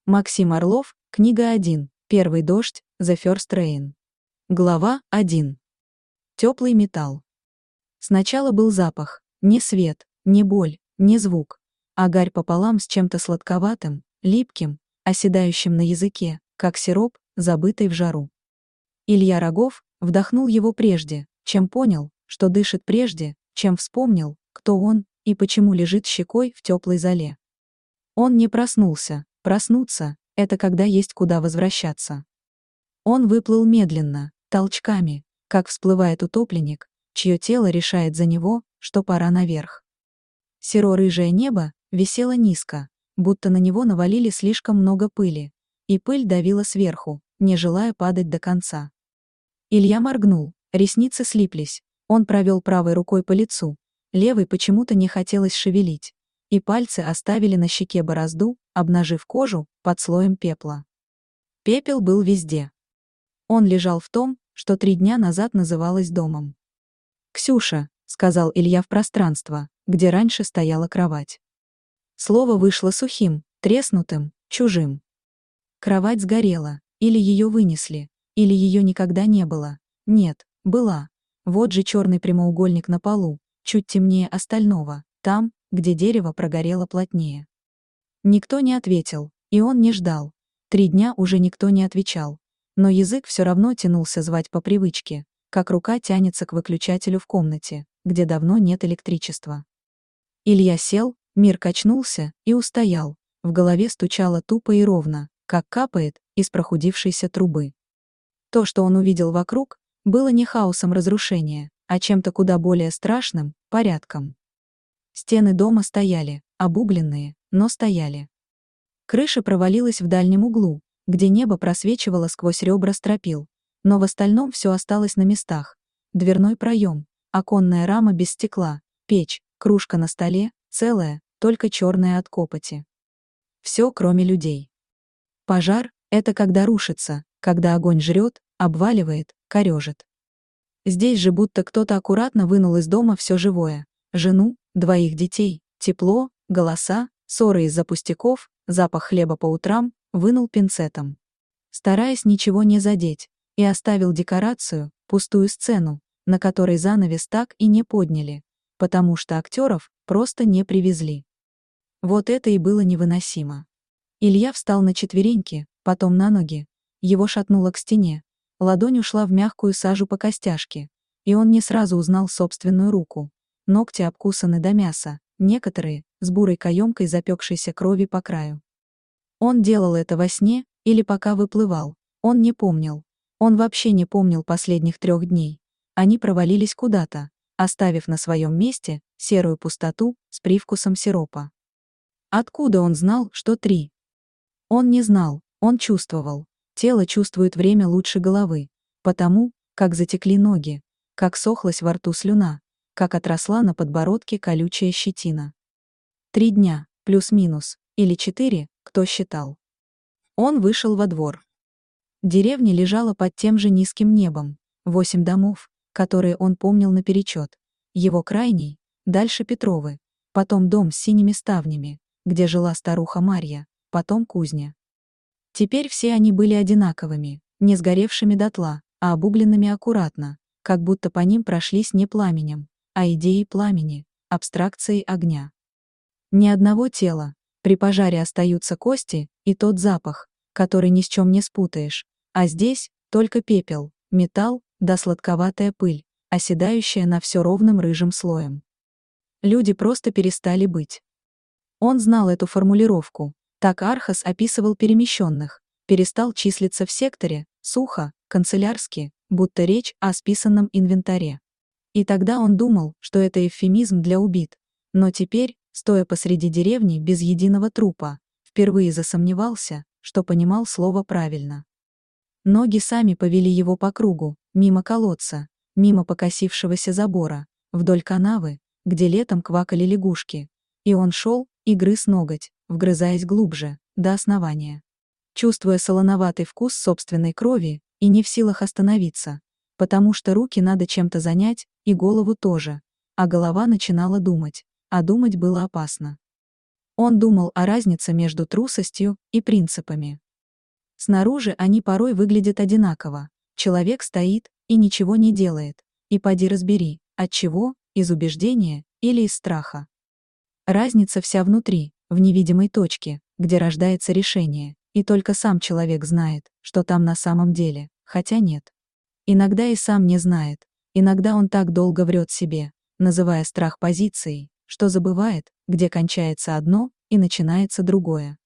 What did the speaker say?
Максим Орлов, книга 1, Первый дождь, The First Rain. Глава 1. Теплый металл. Сначала был запах, не свет, не боль, не звук, а гарь пополам с чем-то сладковатым, липким, оседающим на языке, как сироп, забытый в жару. Илья Рогов вдохнул его прежде, чем понял, что дышит прежде, чем вспомнил, кто он и почему лежит щекой в теплой золе. Он не проснулся. Проснуться — это когда есть куда возвращаться. Он выплыл медленно, толчками, как всплывает утопленник, чье тело решает за него, что пора наверх. Серо-рыжее небо висело низко, будто на него навалили слишком много пыли, и пыль давила сверху, не желая падать до конца. Илья моргнул, ресницы слиплись, он провел правой рукой по лицу, левой почему-то не хотелось шевелить, и пальцы оставили на щеке борозду, обнажив кожу под слоем пепла. Пепел был везде. Он лежал в том, что 3 дня назад называлось домом. «Ксюша», — сказал Илья в пространство, где раньше стояла кровать. Слово вышло сухим, треснутым, чужим. Кровать сгорела, или ее вынесли, или ее никогда не было. Нет, была. Вот же черный прямоугольник на полу, чуть темнее остального, там, где дерево прогорело плотнее. Никто не ответил, и он не ждал. 3 дня уже никто не отвечал. Но язык все равно тянулся звать по привычке, как рука тянется к выключателю в комнате, где давно нет электричества. Илья сел, мир качнулся и устоял, в голове стучало тупо и ровно, как капает из прохудившейся трубы. То, что он увидел вокруг, было не хаосом разрушения, а чем-то куда более страшным — порядком. Стены дома стояли, обугленные, но стояли. Крыша провалилась в дальнем углу, где небо просвечивало сквозь ребра стропил, но в остальном все осталось на местах. Дверной проем, оконная рама без стекла, печь, кружка на столе, целая, только черная от копоти. Все, кроме людей. Пожар — это когда рушится, когда огонь жрет, обваливает, корежит. Здесь же будто кто-то аккуратно вынул из дома все живое. Жену, 2 детей, тепло, голоса, ссоры из-за пустяков, запах хлеба по утрам, вынул пинцетом. Стараясь ничего не задеть, и оставил декорацию, пустую сцену, на которой занавес так и не подняли, потому что актеров просто не привезли. Вот это и было невыносимо. Илья встал на четвереньки, потом на ноги, его шатнуло к стене, ладонь ушла в мягкую сажу по костяшке, и он не сразу узнал собственную руку. Ногти обкусаны до мяса, некоторые с бурой каемкой запекшейся крови по краю. Он делал это во сне или пока выплывал, он не помнил. Он вообще не помнил последних 3 дней. Они провалились куда-то, оставив на своем месте серую пустоту с привкусом сиропа. Откуда он знал, что 3? Он не знал, он чувствовал. Тело чувствует время лучше головы, потому, как затекли ноги, как сохлась во рту слюна, как отросла на подбородке колючая щетина. 3 дня, плюс-минус, или 4, кто считал. Он вышел во двор. Деревня лежала под тем же низким небом, 8 домов, которые он помнил наперечет. Его крайний, дальше Петровы, потом дом с синими ставнями, где жила старуха Марья, потом кузня. Теперь все они были одинаковыми, не сгоревшими дотла, а обугленными аккуратно, как будто по ним прошлись не пламенем, а идеей пламени, абстракцией огня. Ни одного тела, при пожаре остаются кости и тот запах, который ни с чем не спутаешь, а здесь только пепел, металл да сладковатая пыль, оседающая на все ровным рыжим слоем. Люди просто перестали быть. Он знал эту формулировку, так Архас описывал перемещенных, перестал числиться в секторе, сухо, канцелярски, будто речь о списанном инвентаре. И тогда он думал, что это эвфемизм для убит, но теперь, стоя посреди деревни без единого трупа, впервые засомневался, что понимал слово правильно. Ноги сами повели его по кругу, мимо колодца, мимо покосившегося забора, вдоль канавы, где летом квакали лягушки, и он шел и грыз ноготь, вгрызаясь глубже, до основания. Чувствуя солоноватый вкус собственной крови и не в силах остановиться, потому что руки надо чем-то занять, и голову тоже, а голова начинала думать, а думать было опасно. Он думал о разнице между трусостью и принципами. Снаружи они порой выглядят одинаково. Человек стоит и ничего не делает. И поди разбери, от чего, из убеждения или из страха. Разница вся внутри, в невидимой точке, где рождается решение, и только сам человек знает, что там на самом деле, хотя нет. Иногда и сам не знает, иногда он так долго врет себе, называя страх позицией, что забывает, где кончается одно и начинается другое.